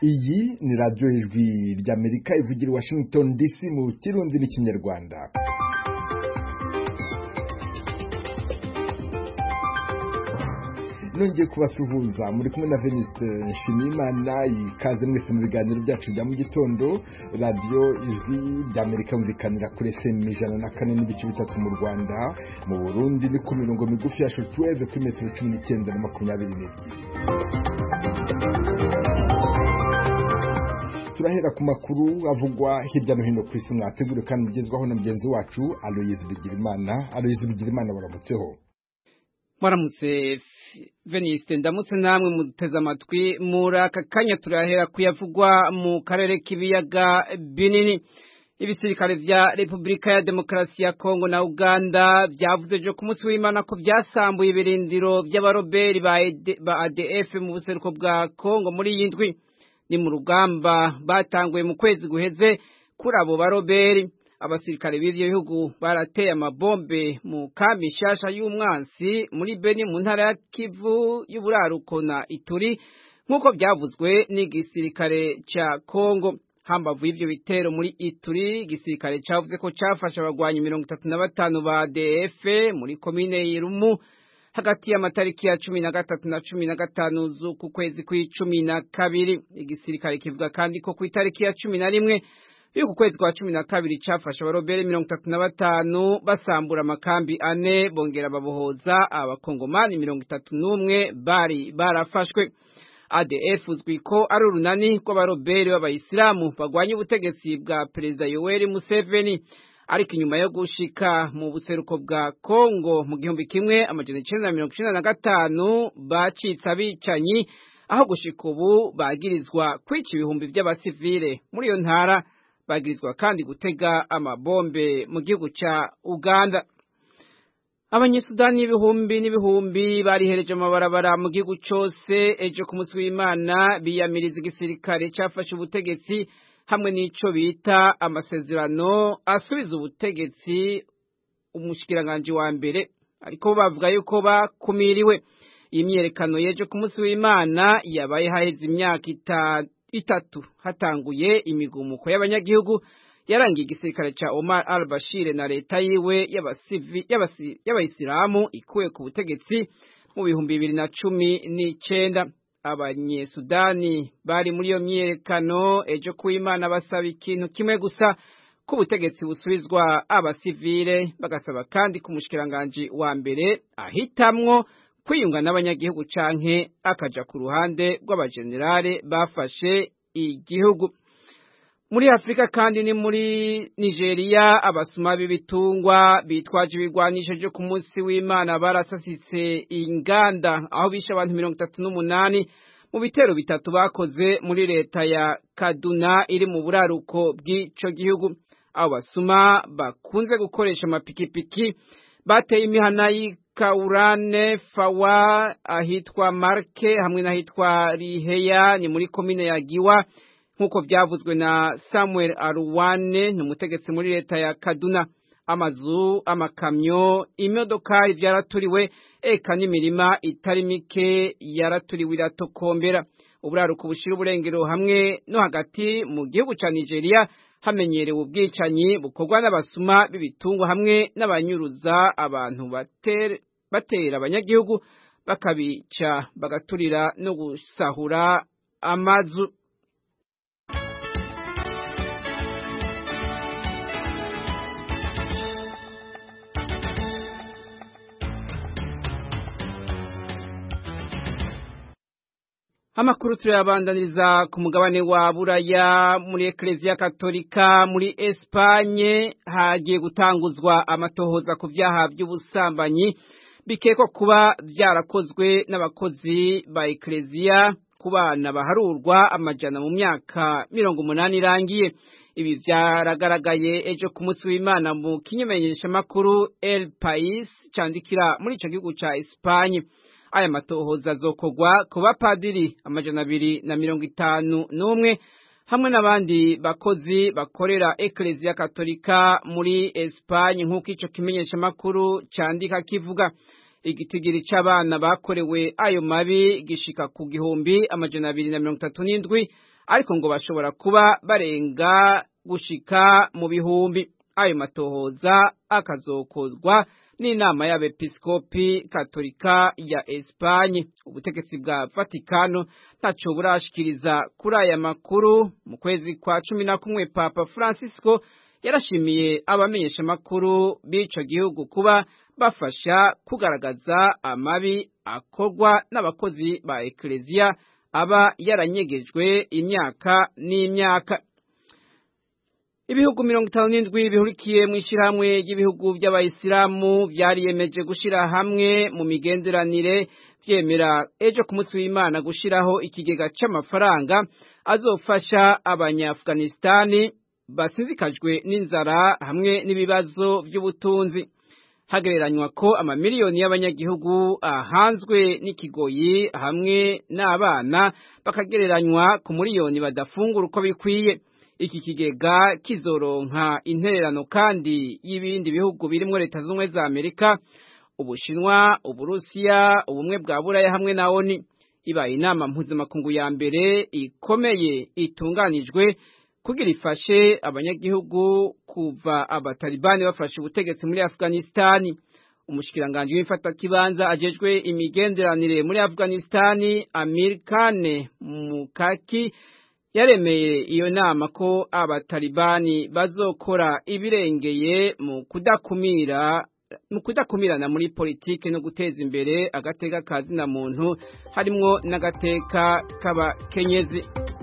Iyi ni radio Ijwi ry'Amerika ivugira i Washington DC mu Kirundi n'Ikinyarwanda. Nongeye kubasuhuza muri kumwe na Venuste Nshimiyimana, ikaze mwese mu biganiro byacu bya mu gitondo. Radio Ijwi ry'Amerika mvikanira kuri FM 104.3 mu Rwanda, mu Burundi ni ku mirongo migufi ya shortwave kuri metero 19 na 22. Turahera ku makuru avugwa hirya no hino ku isi mwategure kandi mugezwaho na mugenzi wacu Aloyize Bigirimana. Aloyize Bigirimana, baramutseho. Mwaramutse Veniste, ndamutse namwe muteze amatwi. Muri aka kanya turahera kuyavugwa mu karere k'ibiyaga binini. Ibisirikare vya Republika ya Demokarasi ya Kongo na Uganda vyavuze jo ku munsi w'Imana ko vyasambuye ibirindiro vy'abaroberi ba ADF mu buseruko bwa Kongo muri yindwi. Ni mu rugamba batanguye mu kwezi guheze kuri abo baroberi. Abasirikare b'ivyo bihugu barateye amabombe mu kambi shasha y'umwansi muri Beni mu ntara ya Kivu y'uburaruko na Ituri, nk'uko byavuzwe n'igisirikare ca Kongo. Hambavu y'ivyo bitero muri Ituri, igisirikare cavuze ko cafashe abagwanyi 35 ba ADF muri komine Irumu hagati y'amatariki ya 13 na 15 z'uku kwezi kwa12. Igisirikare kivuga kandi ko ku itariki ya 11 y'uku kwezi kwa 12 cafashe abarobere 35 basambura amakambi 4 bongera babohoza abakongomani 31 bari barafashwe. ADF uzwi ko ari urunani rw'abarobere b'abayisilamu bagwanya ubutegetsi bwa Perezida Yoweri Museveni, ariko inyuma yo gushika mu buseruko bwa Kongo mu 1995 bacitse abicanyi, aho gushika ubu bagirizwa kwica ibihumbi by'abasivile muri iyo ntara. Bagirizwa kandi gutega amabombe mu gihugu ca Uganda. Abanyesudani n'ibihumbi barihereje amabarabara mu gihugu cose ejo ku munsi w'Imana biyamiriza igisirikare cafashe ubutegetsi hamwe n'ico bita amasezerano asubiza ubutegetsi umushikiranganje wa mbere, ariko bavuga yuko bakumiriwe. Iyi myerekano yejo ku munsi w'Imana yabaye haheze imyaka itatu hatanguye imigumuko y'abanyagihugu yarangiye igisirikare ca Omar al-Bashir na leta yiwe y'abayisilamu ikuwe ku butegetsi mu 2019. Abanyesudani bari muri iyo myerekano ejo ku Imana basaba ikintu kimwe gusa, ko ubutegetsi busubizwa abasivile, bagasaba kandi ku mushikiranganje wa mbere ahitamwo kwiyunga n'abanyagihugu canke akaja ku ruhande rw'abajenerale bafashe igihugu. Muri Afrika kandi ni muri Nigeria, abasuma b'ibitungwa bitwaje ibigwanisho byo ku munsi w'Imana barasasitse inganda, aho bishe abantu 38 mu bitero bitatu bakoze muri leta ya Kaduna iri mu buraruko bw'ico gihugu. Abo basuma bakunze gukoresha amapikipiki bateye imihana Kaurane Fawa ahitwa Marke hamwe n'ahitwa Riheya ni muri komine ya Giwa, nk'uko byavuzwe na Samuel Aruwane, n'umutegetsi muri leta ya Kaduna. Amazu, amakamyo, imodokari vyaraturiwe, eka n'imirima itari mike yaraturiwe iratokombera. Uburaruko bushira uburengero hamwe no hagati mu gihugu ca Nigeria hamenyerewe ubwicanyi bukorwa n'abasuma b'ibitungwa hamwe n'abanyuruza abantu batera abanyagihugu bakabica bagaturira no gusahura amazu. Amakuru turayabandaniriza ku mugabane wa Buraya. Muri Eklezia Katolika muri Espanye hagiye gutanguzwa amatohoza ku vyaha by'ubusambanyi bikekwa kuba vyarakozwe n'abakozi ba Eklezia ku bana baharurwa amajana mu myaka 80 irangiye. Ibi vyaragaragaye ejo ku munsi w'Imana mu kinyemenyesha makuru El País candikira muri ico gihugu ca Espanye. Aya matohoza azokogwa ku bapadiri amajana 251 hamwe n'abandi bakozi bakorera Eklezia Katolika muri Espanye, nk'uko ico kimenyesha makuru candika kivuga. Igitigiri c'abana bakorewe ayo mabi gishika ku 1237, ariko ngo bashobora kuba barenga gushika mu bihumbi. Ayo matohoza akazokozwa n'inama y'abepiskopi katolika ya Espanye. Ubutegetsi bwa Vatikano ntaco burashikiriza kuri aya makuru. Mu kwezi kwa 11 Papa Francisco yarashimiye abamenyesha makuru b'ico gihugu kuba bafasha kugaragaza amabi akorwa n'abakozi ba Ecclesia aba yaranyegejwe imyaka n'imyaka. Ibihugu 57 bihurikiye mu ishirahamwe ry'ibihugu by'abayisilamu byariyemeje gushira hamwe mu migenderanire vyemera ejo ku munsi w'Imana gushiraho ikigega c'amafaranga azofasha abanya-Afghanistan basizikajwe n'inzara hamwe n'ibibazo by'ubutunzi. Hagereranywa ko amamiliyoni y'abanyagihugu ahanzwe n'ikigoyi hamwe n'abana bakagereranywa ku miliyoni badafungura uko bikwiye. Iki kigega kizoronka intererano kandi y'ibindi bihugu birimo Leta Zunze za Amerika, Ubushinwa, Uburusiya, Ubumwe bwa Buraya hamwe na ONU. Ibaye inama mpuzamakungu ya mbere ikomeye itunganijwe kugira ifashe abanyagihugu kuva abatalibani bafashe ubutegetsi muri Afghanistan. Umushikiranganje w'imfata kibanza ajejwe imigenderanire muri Afghanistan, Amir Khan Mukaki, yaremeye iyo nama ko abatalibani bazokora ibirengeye mu kudakumirana muri politike no guteza imbere agateka kazina muntu harimwo n'agateka k'abakenyezi.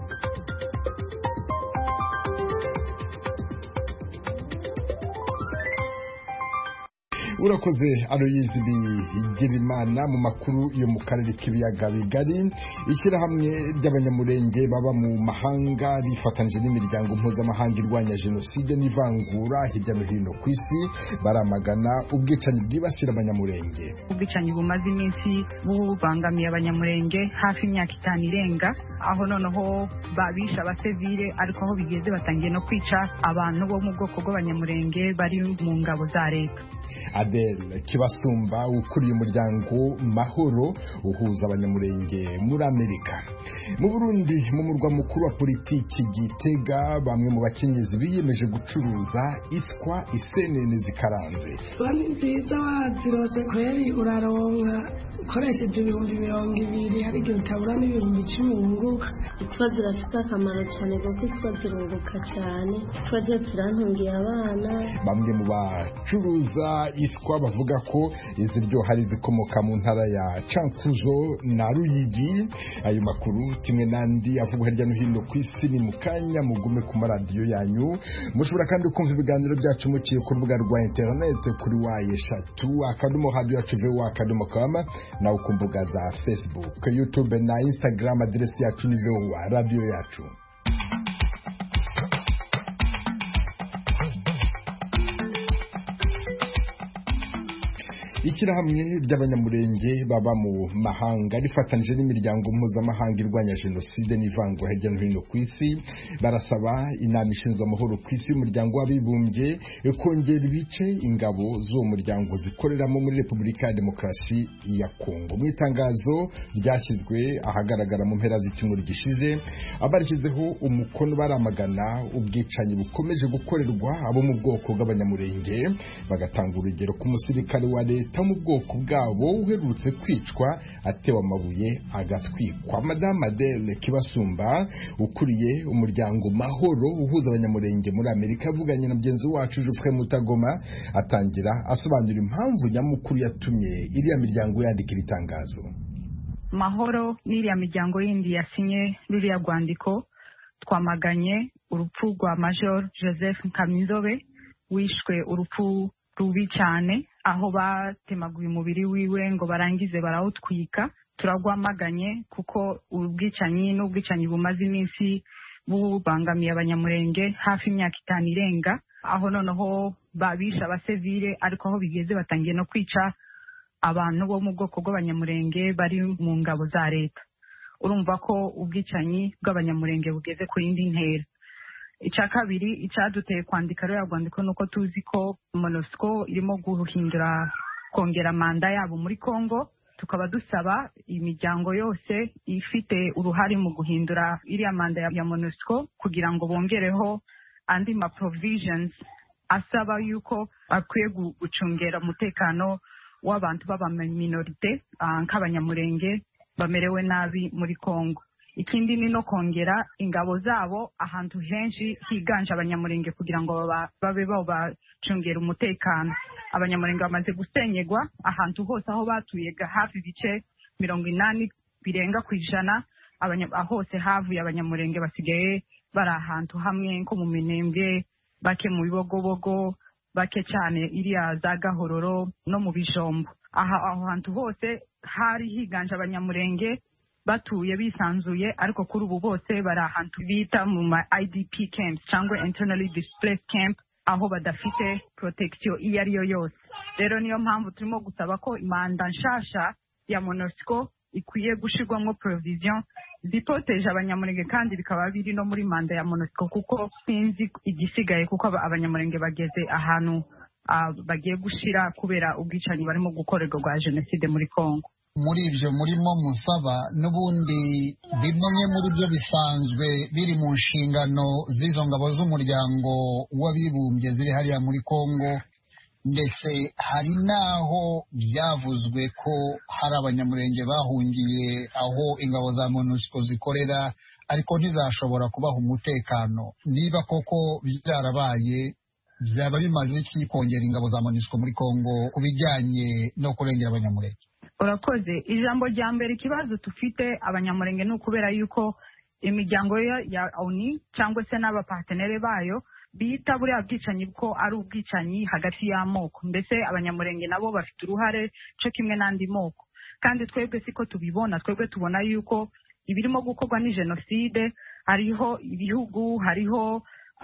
Urakoze Aloyizi Bigirimana mu makuru yo mu karere k'ibiyaga bigari. Ishyirahamwe ry'abanyamurenge baba mu mahanga rifatanije n'imiryango mpuzamahanga irwanya jenoside n'ivangura hirya no hino ku isi baramagana ubwicanyi bwibasira abanyamurenge. Ubwicanyi bumaze iminsi bubangamiye abanyamurenge hafi imyaka 5 irenga, aho noneho babisha abasivile ariko aho bigeze batangiye no kwica abantu bo mu bwoko bw'abanyamurenge bari mu ngabo za leta. Adele Kibasumba ukuriye umuryango Mahoro uhuza abanyamurenge muri Amerika. Mu Burundi mu murwa mukuru wa politiki Gitega, bamwe mu bakenyezi biyemeje gucuruza iswa isenene zikaranze. Bani nziza wazirose kweri uraronka ukoresheje 220 hari igihe utabura n'ibihumbi 10 wunguka. Iswa zirafite akamaro cyane kuko iswa zirunguka cyane, iswa zirantungiye abana. Bamwe mu bacuruza iswa bavuga ko iziryohari zikomoka mu ntara ya Cankuzo na Ruyigi. Ayo makuru kimwe nandi avugwa hirya no hino ku isi ni mukanya mugume ku maradiyo yanyu. Mushobora kandi kumva ibiganiro byacu muciye ku rubuga rwa internet kuri wayeshatu @radio.com na ku mbuga za Facebook, YouTube na Instagram. Address yacu ni radio yacu. Ishyirahamwe ry'abanyamurenge baba mu mahanga rifatanije n'imiryango mpuzamahanga irwanya jenoside n'ivangura hirya no hino ku isi barasaba inama ishinzwe amahoro ku isi y'umuryango w'abibumbye kongera ibice ingabo z'uwo muryango zikoreramo muri Repubulika ya Demokarasi ya Kongo. Mu itangazo ryashyizwe ahagaragara mu mpera z'icyumweru gishize, abarishyizeho umukono baramagana ubwicanyi bukomeje gukorerwa abo mu bwoko bw'abanyamurenge, bagatanga urugero ku musirikare wa leta mu bwoko bwabo uherutse kwicwa atewe amabuye agatwikwa. Madame Adele Kibasumba ukuriye umuryango Mahoro uhuza abanyamurenge muri Amerika avuganye na mugenzi wacu Geoffrey Mutagoma atangira asobanura impamvu nyamukuru yatumye iriya miryango yandikira itangazo. Mahoro n'iriya miryango yindi yasinye ruriya rwandiko twamaganye urupfu rwa Major Joseph Nkamizobe wishwe urupfu rubi cyane, aho batemaguye umubiri wiwe ngo barangize barawutwika. Turagwamaganye kuko ubwicanyi bumaze iminsi bubangamiye abanyamurenge hafi imyaka 5 irenga, aho noneho babisha abasivile ariko aho bigeze batangiye no kwica abantu bo mu bwoko bw'abanyamurenge bari mu ngabo za leta. Urumva ko ubwicanyi bw'abanyamurenge bugeze ku yindi ntera. Icya kabiri icyaduteye kwandika rero rwandiko nuko tuzi ko MONUSCO irimo kongera manda yabo muri Kongo. tukaba dusaba imiryango yose ifite uruhare mu guhindura iriya manda ya MONUSCO kugira ngo bongereho andi ma provisions asaba yuko akwiye gucungera umutekano w'abantu b'abaminorite nk'abanyamurenge bamerewe nabi muri Kongo. Ikindi ni no kongera ingabo zabo ahantu henshi higanje abanyamurenge kugira ngo babe bacungera umutekano. Abanyamurenge bamaze gusenyegwa ahantu hose aho batuye hafi ibice 80 birenga ku ijana hose havuye abanyamurenge basigaye bari ahantu hamwe nko mu Minembwe, bake mu Bibogobogo, bake cyane iriya za Gahororo no mu Bijombo. Aho hantu hose hari higanje abanyamurenge batuye bisanzuye, ariko kuri ubu bose bari ahantu bita mu ma IDP camps cyangwa internally displaced camp, aho badafite protection iyo ari yo yose. Rero niyo mpamvu turimo gusaba ko imanda nshasha ya MONUSCO ikwiye gushirwamo provision zipoteje abanyamurenge, kandi bikaba biri no muri manda ya MONUSCO, kuko sinzi igisigaye, kuko abanyamurenge bageze ahantu bagiye gushira kubera ubwicanyi barimo gukorerwa bwa jenoside muri Kongo. Muri ibyo murimo musaba n'ubundi bimwe muri byo bisanzwe biri mu nshingano z'izo ngabo z'umuryango w'abibumbye ziri hariya muri Kongo, ndetse hari n'aho byavuzwe ko hari abanyamurenge bahungiye aho ingabo za MONUSCO zikorera, ariko ntizashobora kubaha umutekano. Niba koko byarabaye, byaba bimaze iki kongera ingabo za MONUSCO muri Kongo ku bijyanye no kurengera abanyamurenge? Urakoze. Ijambo rya mbere ikibazo tufite abanyamurenge ni ukubera yuko imiryango ya ONU cyangwa se n'abapartenere bayo bita buriya bwicanyi ko ari ubwicanyi hagati y'amoko, mbese abanyamurenge nabo bafite uruhare cyo kimwe n'andi moko. Kandi twebwe siko tubibona, twebwe tubona yuko ibirimo gukorwa ni jenoside, hariho ibihugu, hariho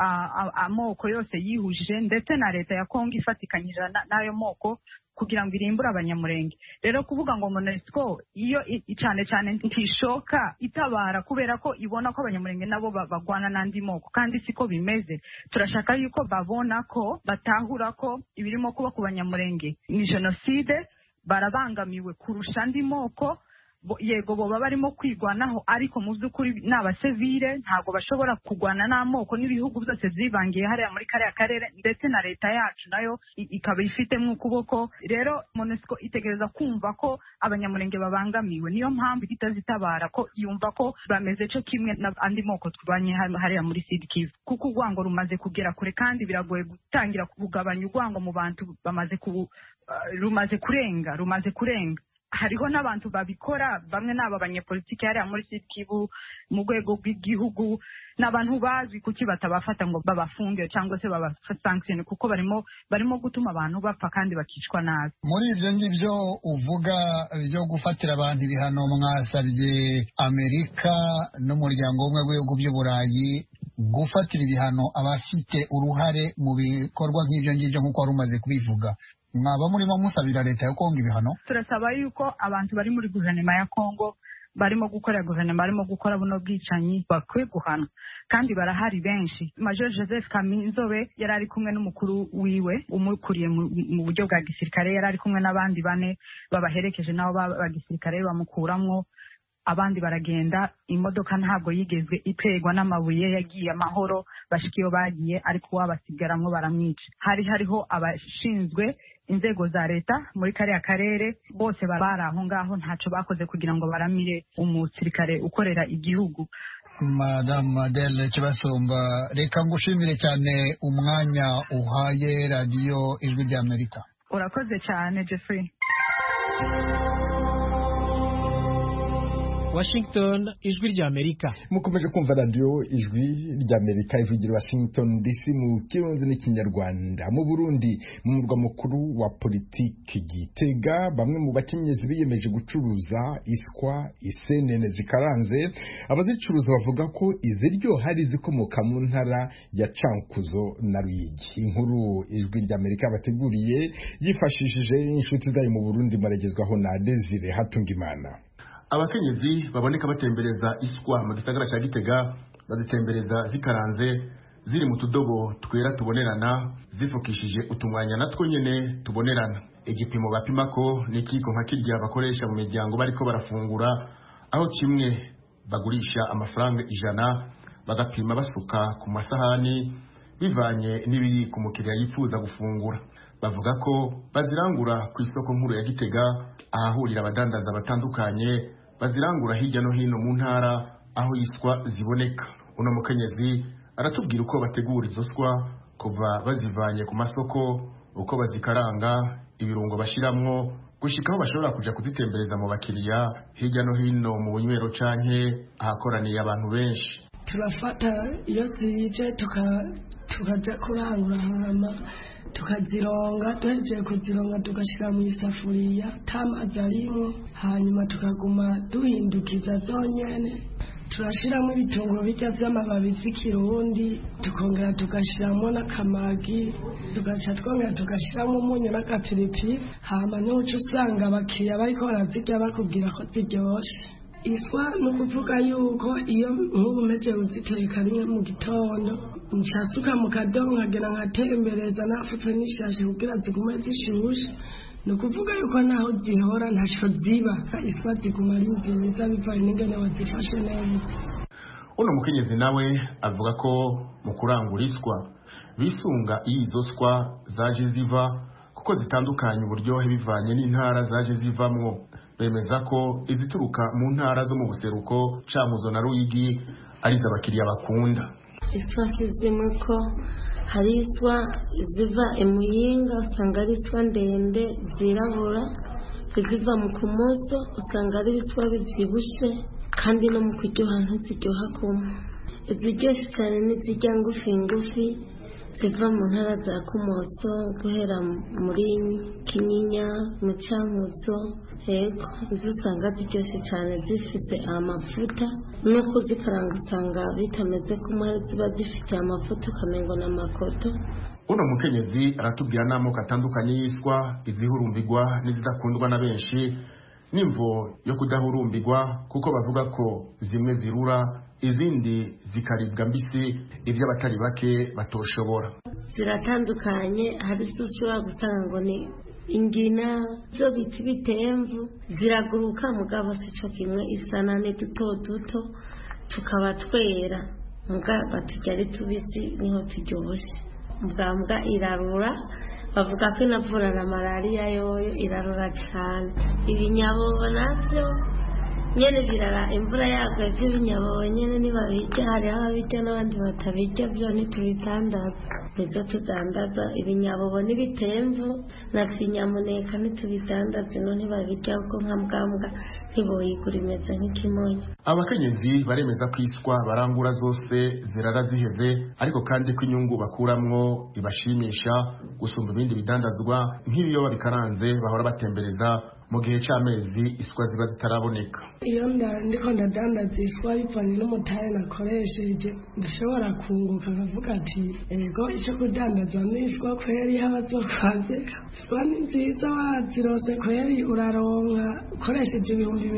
amoko yose yihuje, ndetse na leta ya Kongo ifatikanyije n'ayo moko kugira ngo irimbure abanyamurenge. Rero kuvuga ngo MONUSCO iyo cyane cyane ntishoka itabara kubera ko ibona ko abanyamurenge nabo bagwana n'andi moko, kandi siko bimeze. Turashaka yuko babona ko batahura ko ibirimo kuba ku banyamurenge ni jenoside, barabangamiwe kurusha andi moko. Yego boba barimo kwigwanaho, ariko mu by'ukuri n'abasivile ntago bashobora kugwana n'amoko, n'ibihugu byose zibangiye hariya muri kariya karere, ndetse na leta yacu nayo ikaba ifitemo ukuboko. Rero MONUSCO itegereza kumva ko abanyamurenge babangamiwe, niyo mpamvu itazitabara ko yumva ko bameze cyo kimwe n'andi moko twabanye hariya muri Sud Kivu, kuko urwango rumaze kugera kure, kandi biragoye gutangira kugabanya urwango mu bantu rumaze kurenga. Hariho n'abantu babikora, bamwe n'aba banyepolitiki hariya muri Sud Kivu mu rwego rw'igihugu, n'abantu bazwi kuki batabafata ngo babafunge cyangwa se babasanksione, kuko barimo gutuma abantu bapfa kandi bakicwa nabi. Muri ibyo ngibyo uvuga byo gufatira abantu ibihano, mwasabye Amerika n'umuryango w'ubumwe w'ibihugu by'Uburayi gufatira ibihano abafite uruhare mu bikorwa nk'ibyo ngibyo nk'uko wari umaze kubivuga. Mwaba murimo musabira leta ya Kongo ibihano? Turasaba yuko abantu bari muri guverinoma ya Kongo barimo gukora buno bwicanyi bakwiye guhanwa, kandi barahari benshi. Major Joseph Kaminzobe yari ari kumwe n'umukuru wiwe umukuriye mu buryo bwa gisirikare, yari ari kumwe n'abandi 4 babaherekeje nabo ba gisirikare bamukuramwo, abandi baragenda. Imodoka ntabwo yigezwe ipegwa n'amabuye, yagiye amahoro, bashikiyo bagiye, ariko wabasigaramwo baramwica. Hariho abashinzwe inzego za leta muri kariya karere, bose bari aho ngaho, ntaco bakoze kugira ngo baramire umusirikare ukorera igihugu. Madame Adele Kibasumba, reka ngushimire cyane umwanya uhaye radio Ijwi ry'Amerika. Urakoze cyane Jeffrey. Washington, Ijwi ry'Amerika. Mukomeje kumva radio Ijwi ry'Amerika ivugira Washington DC mu kirundi n'ikinyarwanda. Mu Burundi, mu murwa mukuru wa politiki Gitega, bamwe mu bakenyezi biyemeje gucuruza iswa, isenene zikaranze. Abazicuruza bavuga ko iziryo hari zikomoka mu ntara ya Cankuzo na Ruyigi. Inkuru Ijwi ry'Amerika bateguriye yifashishije inshuti zayo mu Burundi, maragezwaho na Desire Hatungimana. Abakenyezi baboneka batembereza iswa mu gisagara cya Gitega, bazitembereza zikaranze, ziri mu tudobo twera tubonerana zifukishije utumwanya natwo nyene tubonerana. Igipimo bapima ko ni kiko nka kirya bakoresha mu miryango bariko barafungura, aho kimwe bagurisha amafaranga 100 bagapima basuka ku masahani bivanye n'ibiri ku mukiriya yifuza gufungura. Bavuga ko bazirangura ku isoko nkuru ya Gitega ahahurira abadandaza batandukanye, bazirangura hirya no hino mu ntara aho yiswa ziboneka. Uno mukenyezi aratubwira uko bategura izo swa kuva bazivanye ku masoko, uko bazikaranga, ibirungo bashiramwo, gushikaho bashobora kuja kuzitembereza mu bakiriya hirya no hino mu bunywero canke ahakoraniye abantu benshi. Turafata iyo zije tukaja kurangura hama tukazironga, duhejeje kuzironga tugashira mu isafuriya tamazi arimo, hanyuma tukaguma duhindukiza zonyene. Turashiramo ibitunguru bijya vy'amababi vy'ikirundi, tukongera tugashiramo n'akamagi, tugaca twongera tugashiramo umunyu n'agapiripiri, hama n'uco usanga abakiriya bariko barazirya bakubwira ko ziryoshe. Iswa ni ukuvuga yuko iyo nk'ubu meje uziteka rimwe mu gitondo ncasuka mu kadobo nkagera nkatembereza nafutse n'ishashi kugira zigume zishushe. Ni ukuvuga yuko naho zihora ntaco ziba, iswa ziguma ari nziza bivanye n'ingene wazifashe neza. Uno mukenyezi nawe avuga ko mu kurangura iswa bisunga izo swa zaje ziva kuko zitandukanye uburyohe bivanye n'intara zaje zivamwo. Bemeza ko izituruka mu ntara zo mu buseruko Cankuzo na Ruyigi ari z'abakiriya bakunda. Iswa zimwe ko hari iswa ziva Imuyinga usanga ari iswa ndende zirabura, iziva mu Kumoso usanga ari iswa bivyibushe kandi no mu kuryoha ntiziryoha kumwe. Iziryoshye cyane n'izirya ngufi ziva mu ntara za Kumoso guhera muri Kinyinya mu Cankuzo. Yego, izo usanga ziryoshye cyane zifite amavuta, no kuzikaranga usanga bitameze kumwe, ziba zifite amavuta ukamengo n'amakoto. Uno mukenyezi aratubwira n'amoko atandukanye y'iswa, izihurumbirwa n'izidakundwa na benshi, n'imvo yo kudahurumbirwa kuko bavuga ko zimwe zirura izindi zikaribwa mbisi, ivyo abatari bake batoshobora. Ziratandukanye, hari izo ushobora gusanga ngo ni ingina, zo biti bitemvu ziraguruka mugabo sico kimwe, isana ni duto tukaba twera mugabo turya ari tubisi niho turyoshe. Mbwa irarura, bavuga ko inavura na malaria, yoyo irarura cyane. Ibinyabo navyo nyene birara, imvura yaguye vy'ibinyabobo nyene nibabirya, hari ababirya n'abandi batabirya, vyo ntitubidandaza. Nizo tudandaza ibinyabobo n'ibitemvu na vy'inyamuneka ntitubidandaza, ino ntibabirya kuko nka mbwa ntiboyigura imeze nk'ikimonyo. Abakenyezi baremeza ko iswa barangura zose zirara ziheze, ariko kandi ko inyungu bakuramwo ibashimisha gusumba ibindi bidandazwa nk'ibiyoba bikaranze bahora batembereza mu gihe c'amezi iswa ziba zitaraboneka. Iyo ndiko ndadandaza iswa bivanye n'umutahe nakoresheje, ndashobora kunguka nkavuga ati ego ico kudandaza n'iswa kweri y'abazokwaze. Iswa ni nziza wazirose kweri uraronka, ukoresheje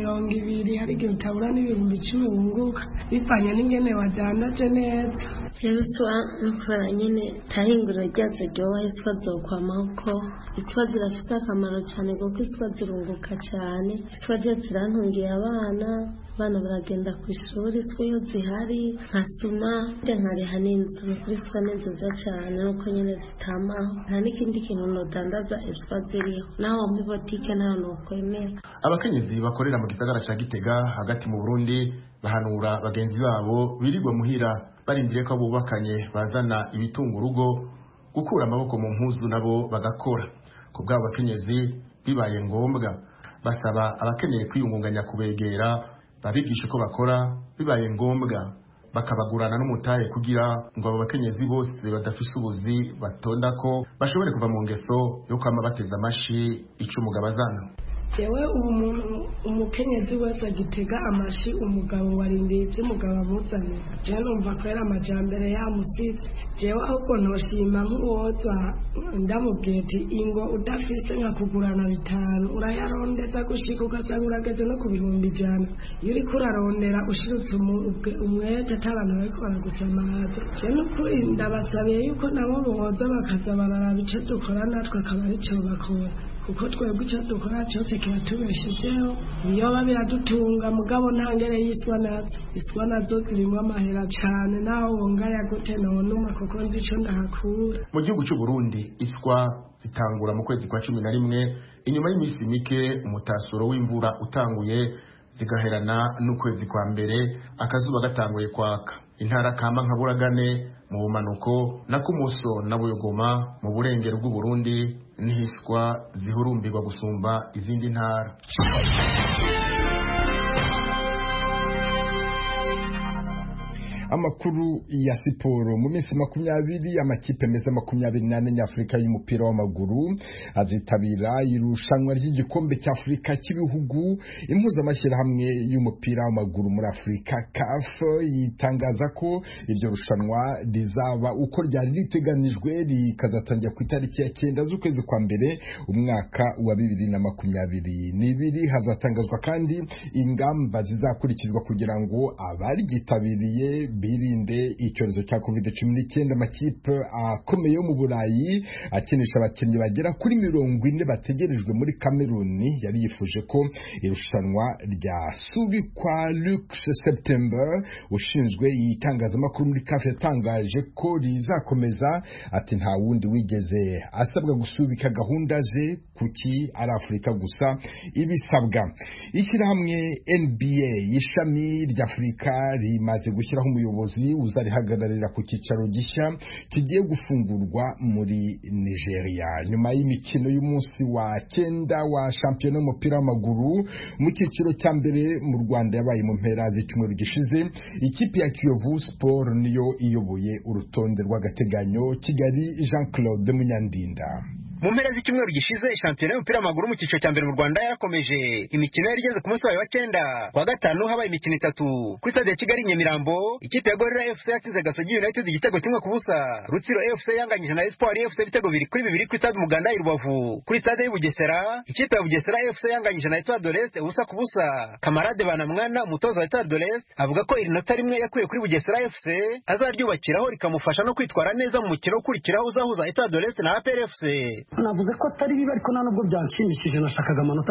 220 hari igihe utabura n'ibihumbi 10 wunguka bivanye n'ingene wadandaje neza. Iswa nukora nyene tahinguro ryazo ryoba iswa zokwamaho ko iswa zirafite akamaro cyane kuko iswa zirunguka cyane. Iswa zirantungiye abana baragenda ku ishuri, iswa iyo zihari nkasuma nkariha n'inzu. Kuri iswa ni nziza cyane nuko nyene zitamaho, nta n'ikindi kintu nodandaza iswa ziriho, naho muri botike nta nokwemera. Abakenyezi bakorera mu gisagara ca Gitega hagati mu Burundi bahanura bagenzi babo birirwa muhira barindiriye ko bubakanye bazana ibitunga urugo gukura amaboko mu mpuzu nabo bagakora. Ku bw'abo bakenyezi bibaye ngombwa basaba abakeneye kwiyungunganya kubegera babigisha uko bakora, bibaye ngombwa bakabagurana n'umutahe kugira ngo abo bakenyezi bose badafise ubuzi batonda ko bashobore kuva mu ngeso yo kwama bateza amashi ico umugabo azana. jewe umukenyezi wese agitega amashi umugabo warindiye ibyo umugabo amuzaniye jewe numva ko era amajambere yamusitse jewe ahubwo ntoshima nk'uwoza ndamubwiye ati ingo udafise nka kugurana 5 urayarondeza gushika ugasanga urageze no ku 100 iyo uriko urarondera ushirutse umwete atabantu bariko baragusamaza jewe n'ukuri ndabasabiye yuko nabo boza bakaza bararaba ico dukora natwe akaba arico bakora kuko twebwe icyo dukora cyose kiratubeshejeho biyoba biradutunga mugabo ntangere iswa nazo zirimo amahera cyane naho wongaya gute nonuma kuko nzi icyo ndahakura. Mu gihugu cy'u Burundi iswa zitangura mu kwezi kwa 11 inyuma y'iminsi mike umutasuro w'imvura utanguye zigaherana n'ukwezi kwa mbere akazuba gatanguye kwaka. Intara kama nka Buragane mu bumanuko na Kumuso na Buyogoma mu burengero bw'u Burundi nihiswa zihurumbirwa gusumba izindi ntara. Amakuru ya siporo mu minsi 20 amakipe meza 28 nyafrika y'umupira w'amaguru azitabira irushanwa ry'igikombe cy'Afrika cy'ibihugu impuza amashyirahamwe y'umupira w'amaguru muri Afrika CAF yitangaza ko iryo rushanwa rizaba uko ryari riteganijwe rikazatangira ku itariki ya 9 z'ukwezi kwa mbere umwaka wa 2022 hazatangazwa kandi ingamba zizakurikizwa kugira ngo abarigitabiriye birinde icyorezo cya COVID-19. Amakipe akomeye yo mu Burayi akinisha abakinnyi bagera kuri 40 bategerejwe muri Cameroon yari yifuje ko irushanwa ryasubikwa. Luc September ushinzwe itangazamakuru muri CAF yatangaje ko rizakomeza ati nta wundi wigeze asabwa gusubika gahunda ze kuki ari Afrika gusa ibisabwa. Ishyirahamwe NBA ishami rya Afrika rimaze gushyiraho umuyobozi uzarihagararira ku cyicaro gishya kigiye gufungurwa muri Nigeria nyuma y'imikino y'umunsi wa 9 wa shampiyona y'umupira w'amaguru mu cyiciro cya mbere mu Rwanda yabaye mu mpera z'icyumweru gishize. Ikipe ya Kiyovu Sport niyo iyoboye urutonde rw'agateganyo. Kigali Jean Claude Munyandinda. Mu mpera z'icyumweru gishize shampiyona y'umupira w'amaguru mu cyiciro cya mbere mu Rwanda yarakomeje. Imikino yari igeze ku munsi wa 9 kwa gatanu habaye imikino 3 kuri stade ya Kigali Nyamirambo. Ikipe ya Gorilla FC yatsinze Gasogi United igitego 1-0. Rutsiro FC yanganyije na Espoir FC ibitego 2-2 kuri stade Umuganda i Rubavu. Kuri stade y'Ubugesera ikipe ya Bugesera FC yanganyije na Etoile de l'Est 0-0. Kamarade Banamwana umutoza wa Etoile de l'Est avuga ko iri nota rimwe yakuye kuri Bugesera FC azaryubakiraho rikamufasha no kwitwara neza mu mukino ukurikiraho uzahuza Etoile de l'Est na APR FC. Navuze ko atari bibi ariko nta nubwo byanshimishije, nashakaga amanota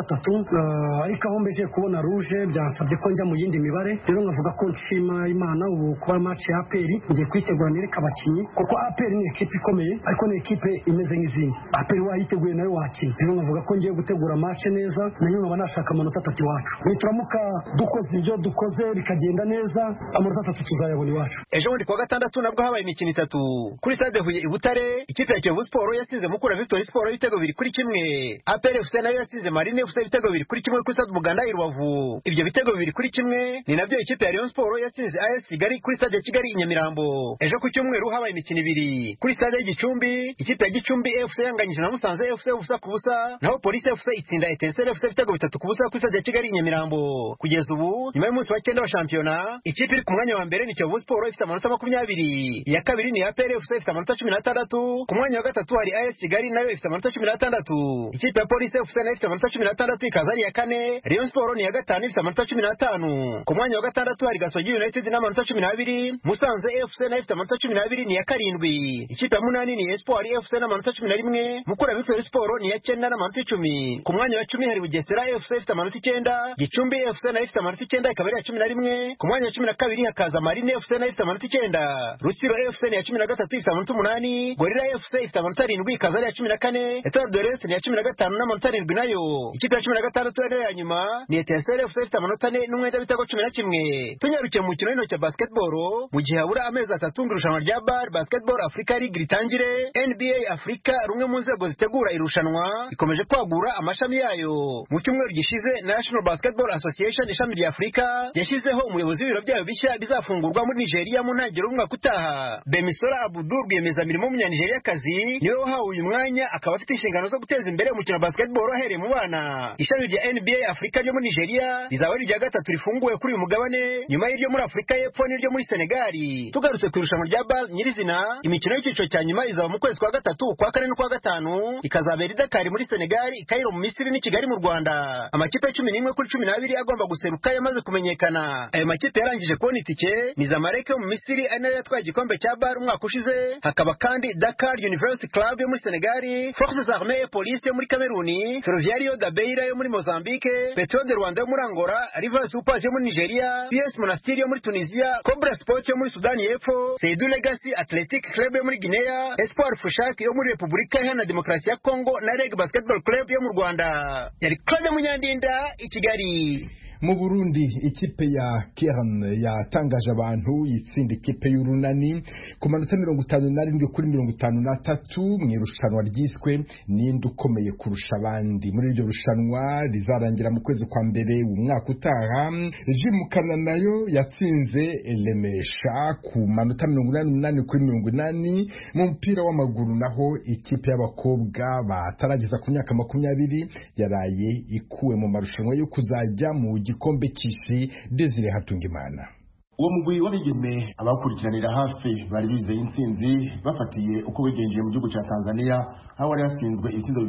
3 ariko aho mbeje kubona rouge byansabye ko njya mu yindi mibare. Rero nkavuga ko nshima Imana ubu kuba match ya APR ngiye kwitegura nereka abakinyi kuko APR ni equipe ikomeye ariko ni equipe imeze nk'izindi. APR wayiteguye nayo wakina. Rero nkavuga ko ngiye gutegura match neza nanyo nkaba nashaka amanota 3 iwacu. Nituramuka dukoze ibyo dukoze bikagenda neza amanota 3 tuzayabona iwacu. Ejo bundi kwa gatandatu nabwo habaye imikino 3 kuri stade Huye i Butare. Ikipe ya Kiyovu Sport yatsinze Mukura Victory Sport ibitego 2-1. APR FC nayo yatsinze Marine FC ibitego 2-1 kuri stade Umuganda i Rubavu. Ibyo bitego 2-1 ni nabyo ikipe ya Rayon Sport yatsinze AS Kigali kuri stade ya Kigali i Nyamirambo. Ejo ku cyumweru habaye imikino 2 kuri stade y'Igicumbi. Ikipe ya Gicumbi FC yanganyije na Musanze FC 0-0, naho Police FC itsinda Etincelle FC ibitego 3-0 kuri stade ya Kigali i Nyamirambo. Kugeza ubu nyuma y'umunsi wa 9 wa shampiyona ikipe iri ku mwanya wa mbere ni Kiyovu Sport ifite amanota 20, iya kabiri ni APR FC ifite amanota 16, ku mwanya wa gatatu hari AS Kigali nayo ifite amanota 16. Ikipe ya Police FC nayo ifite amanota 16 ikaza ari iya kane. Rayon Sport ni iya gatanu ifite amanota 15. Ku mwanya wa gatandatu hari Gasogi United n'amanota 12. Musanze FC nayo ifite amanota 12 ni iya karindwi. Ikipe ya munani ni Espoir FC n'amanota 11. Mukura Victory Sport ni iya 9 n'amanota 10. Ku mwanya wa 10 hari Bugesera FC ifite amanota 9. Gicumbi FC nayo ifite amanota 9 ikaba ari iya 11. Ku mwanya wa 12 hakaza Marine FC nayo ifite amanota 9. Rutsiro FC ni iya 13 ifite amanota 8. Gorilla FC ifite amanota 7 ikaza ari iya 14. Etoile de l'Est ni iya 15 n'amanota 7 nayo. Ikipe ya 16 nayo ya nyuma ni Etincelle FC ifite amanota 4 n'umwenda w'ibitego 11. Tunyarukiye mu mukino w'intoki wa basketball mu gihe habura amezi 3 ngo irushanwa rya BAL Basketball Africa League ritangire. NBA Africa rumwe mu nzego zitegura irushanwa ikomeje kwagura amashami yayo. Mu cyumweru gishize National Basketball Association ishami rya Afrika yashyizeho umuyobozi w'ibiro byayo bishya bizafungurwa muri Nigeria mu ntangiriro y'umwaka utaha. Bemisola Abdul rwiyemezamirimo w'umunyanigeriakazi niwe wahawe uyu mwanya akaba afite inshingano zo guteza imbere umukino wa basketball ahereye mu bana. Ishami rya NBA Afrika ryo muri Nigeria rizaba ari irya gatatu rifunguwe kuri uyu mugabane nyuma y'iryo muri Afrika y'Epfo n'iryo muri Senegal. Tugarutse ku irushanwa rya BAL nyirizina, imikino y'icyiciro cya nyuma izaba mu kwezi kwa gatatu, kwa kane no kwa gatanu, ikazabera i Dakar muri Senegal, i Cairo mu Misiri n'i Kigali mu Rwanda. Amakipe 11 kuri 12 agomba guseruka yamaze kumenyekana. Ayo makipe yarangije kubona itike ni Zamalek yo mu Misiri ari nayo yatwaye igikombe cya BAL umwaka ushize, hakaba kandi Dakar University Club yo muri Senegal, Forces Armées Police yo muri Cameroon, Ferroviario da Beira yo muri Mozambique, Petro de Rwanda yo muri Angola, Rivers Hoopers yo muri Nigeria, PS Monastir yo muri Tunisia, Cobra Sports yo muri Sudani y'Epfo, Seydou Legacy Athletic Club yo muri Guinea, Espoir Fushak yo muri Repubulika Iharanira Demokarasi ya Congo na Reg Basketball Club yo mu Rwanda. Yari Claude Munyandinda i Kigali. Mu Burundi ikipe ya Kern yatangaje abantu yitsinda ikipe y'Urunani ku manota 57 kuri 53 mu irushanwa ryiswe ninde ukomeye kurusha abandi. Muri iryo rushanwa rizarangira mu kwezi kwa mbere umwaka utaha, Jimukana nayo yatsinze Lemesha ku manota 88 kuri 80. Mu mupira w'amaguru naho ikipe y'abakobwa batarageza ku myaka 20 yaraye ikuwe mu marushanwa yo kuzajya mu gikombe cy'isi. Desire Hatungimana. Uwo mugwi wabigeme abakurikiranira hafi bari bizeye intsinzi bafatiye uko wigenje mu gihugu cya Tanzania, aho wari yatsinzwe ibitsindo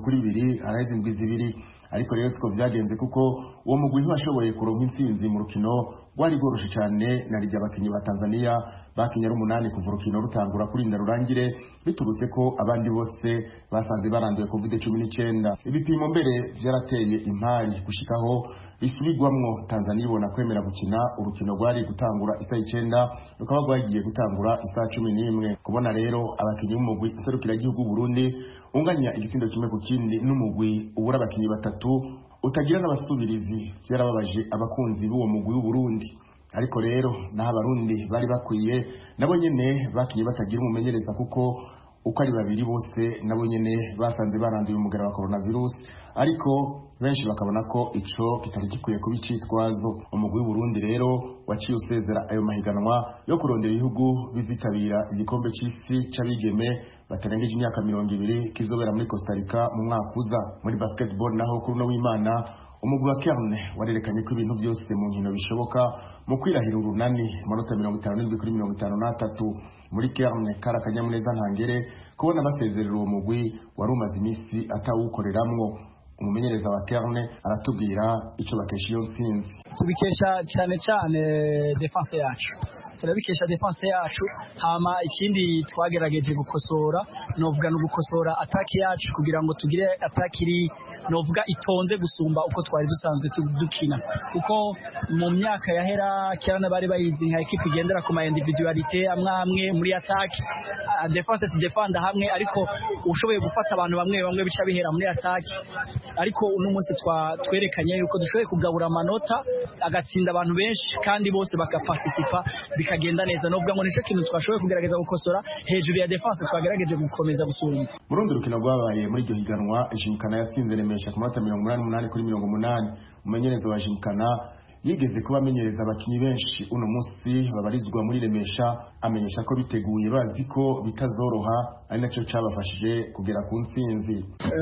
3-2 arayizindwi 2, ariko rero siko vyagenze kuko uwo mugwi ntibashoboye kuronka intsinzi mu rukino rwari goroshe cyane na rijya abakinyi ba Tanzania bakinya ari 8 kuva urukino rutangura kurinda rurangire, biturutse ko abandi bose basanze baranduye COVID-19. Ibipimo mbere vyarateye impari gushikaho bisubigwamwo Tanzania ibona kwemera gukina urukino rwari gutangura isaha 9 rukaba rwagiye gutangura isaha 11. Kubona rero abakinyi b'umugwi serukira igihugu Burundi unganya igitsindo kimwe ku kindi n'umugwi ubura abakinyi batatu utagira n'abasubirizi byarababaje abakunzi b'uwo mugwi w'u Burundi. Ariko rero naho abarundi bari bakwiye nabo nyene bakinyi batagira umumenyereza, kuko uko ari babiri bose nabo nyene basanze baranduye umugara wa coronavirus, ariko benshi bakabona ko ico kitari gikwiye kubicitwazo. Umugwi w'u Burundi rero waciye usezera ayo mahiganwa yo kurondera ibihugu bizitabira igikombe cy'isi c'abigeme batarengeje imyaka 20 kizobera muri Costa Rica mu mwaka uza. Muri basketball naho kuri no w'Imana umugwi wa Kern warerekanye ko ibintu byose mu nkino bishoboka mu kwirahira Urunani amanota 57 kuri 53. Muri Kern karakanyamuneza ntangere kubona basezerera uwo mugwi wari umaze iminsi atawukoreramwo. Umumenyereza wa Kern aratubwira ico bakesha iyo ntsinzi. Tubikesha cyane defense yacu, turabikesha defense yacu. Hama ikindi twagerageje gukosora, novuga no gukosora ataki yacu kugira ngo tugire ataki iri novuga itonze gusumba uko twari dusanzwe dukina, kuko mu myaka yahera Kern bari bayizi nka equipe igendera ku ma individualité amwe muri ataki, defense to defend hamwe, ariko ushoboye gufata abantu bamwe bica bihera muri ataki. Ariko uno munsi twerekanye yuko dushoboye kugabura amanota agatsinda abantu benshi kandi bose bakaparticipa bikagenda neza. Novuga ngo nico kintu twashoboye kugerageza gukosora hejuru ya defense twagerageje gukomeza gusumba. Mu rundi rukino rwabaye muri iryo higanwa, Jimukana yatsinze Lemesha ku manota 88 kuri 80. Umumenyereza wa Jimukana yigeze kuba amenyereza abakinyi benshi uno munsi babarizwa muri Lemesha, amenyesha ko biteguye bazi ko bitazoroha, ari naco cabafashije kugera ku ntsinzi.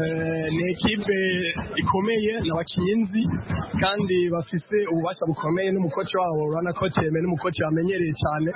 Ni ekipe ikomeye n'abakinyi nzi kandi bafise ububasha bukomeye, n'umukoci wabo urana ko cyeme n'umukoci wamenyereye cyane.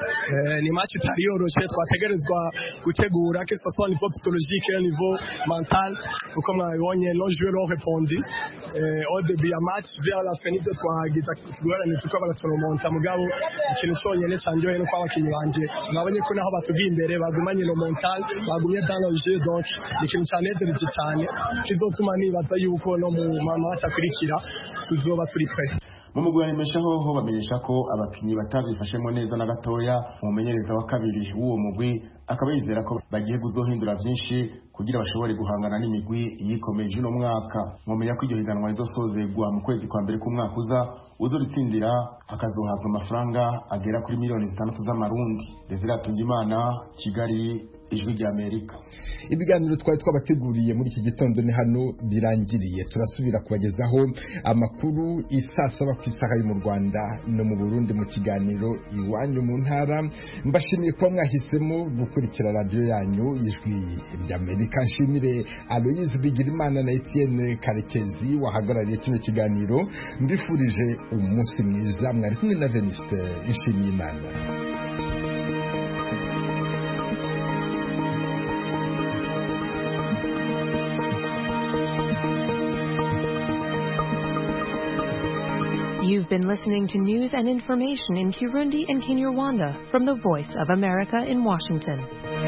Ni match itari yoroshe twategerezwa gutegura que ce soit niveau psychologique et niveau mental, uko mwabonye no jouer leur répondu au début ya match vers la fin nivyo twagiza tugorane tukaba baratononta mugabo ikintu cyonyene cyanjoye no kwa bakinyi banje nabonye ko naho batugiye imbere bagumanye no mental, bagumye dans le jeu, donc ikintu cyanezereje cyane kizotuma nibaza yuko no mu match akurikira tuzoba turi prêt. Mu mugwi Lemesha ho bamenyesha ko abakinyi batazifashemo neza na gatoya. Umumenyereza wa kabiri w'uwo mugwi akaba yizera ko bagiye kuzohindura byinshi kugira bashobore guhangana n'imigwi yikomeje no mwaka. Mumenya ko iryo higanwa rizosozegwa mu kwezi kwa mbere k'umwaka uza, uzoritsindira akazohabwa amafaranga agera kuri miliyoni 6 z'amarundi. Desire Hatungimana, Kigali, ijwi ry'Amerika. Ibiganiro twari twabateguriye muri iki gitondo ni hano birangiriye. Turasubira kubagezaho amakuru isaa 7 ku isaha yo mu Rwanda no mu Burundi mu kiganiro iwanyu mu ntara. Mbashimiye kuba mwahisemo gukurikira radio yanyu ijwi ry'Amerika. Nshimire Aloyize Bigirimana na Etienne Karekezi wahagarariye kino kiganiro. Mbifurije umunsi mwiza. Mwari kumwe na Venuste Nshimiyimana. You've been listening to news and information in Kirundi and Kinyarwanda from the Voice of America in Washington.